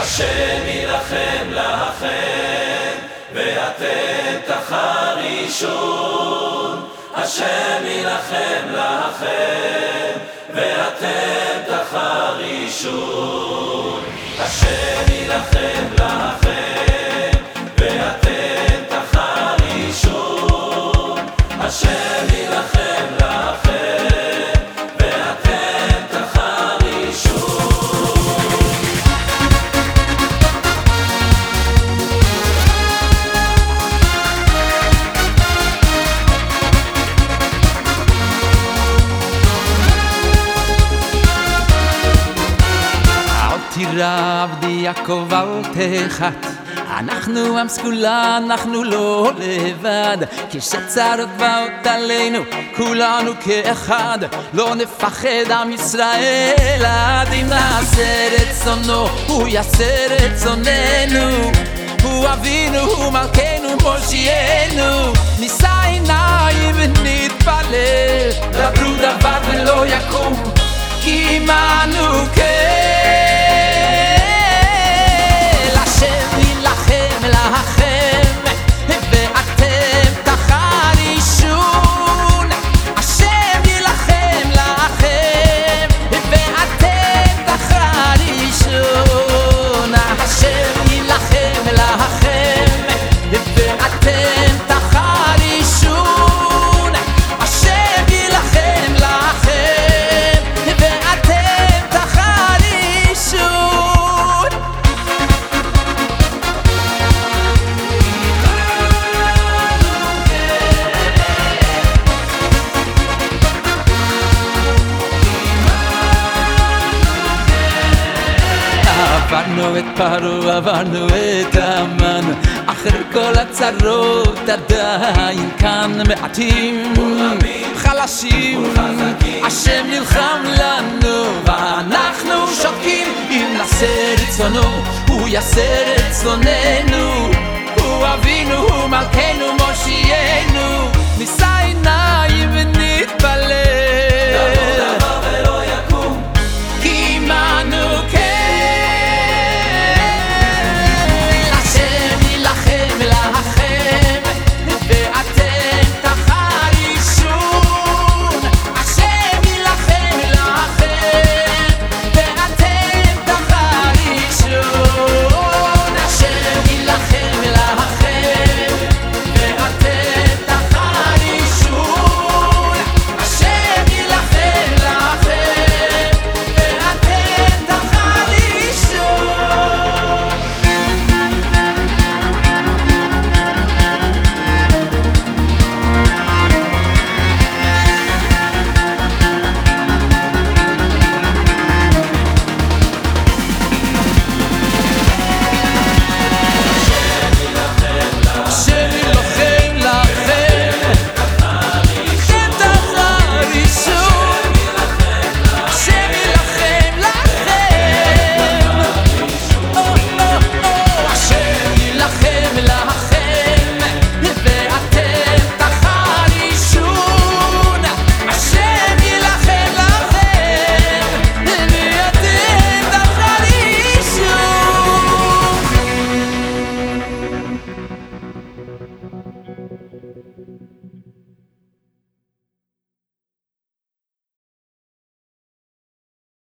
השם ילחם לכם ואתם תחרישון. השם ילחם לכם ואתם תחרישון. השם ילחם לכם ואתם תחרישון. השם ילחם לכם ואתם תחרישון. רב יעקב אל תחת, אנחנו עם סגולה, אנחנו לא לבד. כשצרות באות עלינו, כולנו כאחד. לא נפחד עם ישראל, עד אם נעשה רצונו, הוא יעשה רצוננו. הוא אבינו, הוא מלכנו, מושיענו. נישא עיניים ונתפלל, דברו דבר ולא יקום, כי עמנו כן. עברנו את פרעה, עברנו את המן, אחרי כל הצרות עדיין כאן. מעטים, חלשים, השם נלחם לנו ואנחנו שותקים. אם נעשה רצונו, הוא יעשה רצוננו. הוא אבינו, הוא מלכנו, מושיענו.